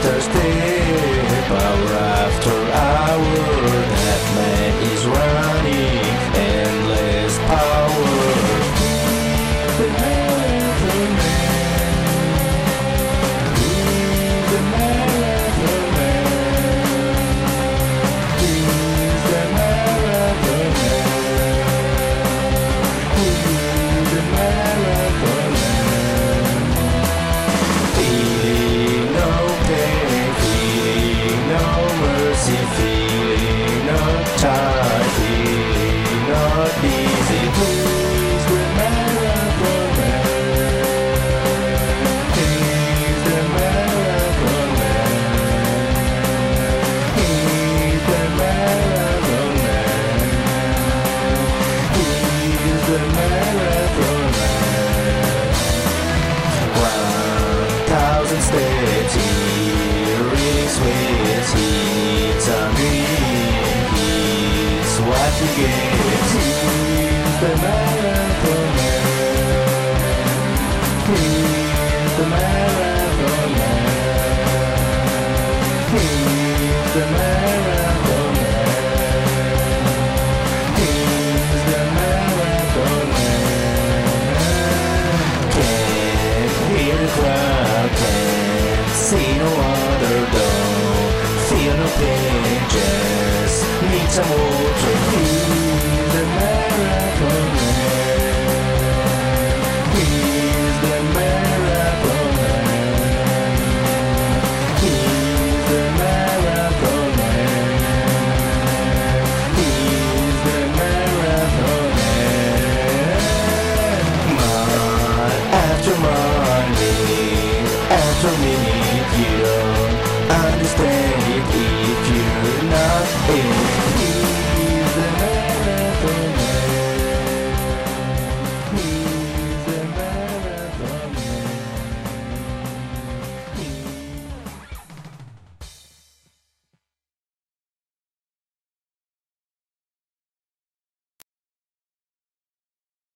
after step, hour after hour, that man is running endless power. The marathon man, he's the marathon man, he's the marathon man, he's the marathon man. Feeling no pain, feeling no mercy, feeling no time, feeling not easy. He's the marathon man, he's the marathon man, he's the marathon man, he's the marathon man. 1,000 steps, he really sweats, he needs some dream, he's what he gets. He's the marathon man, he's the marathon man, he's the marathon man, he's the marathon man. Can't hear the crowd, can't see no other door, feel no pain, just need some water. He's the marathon man, he's the marathon man, he's the marathon man, he's the marathon man. Mile after mile, minute after minute,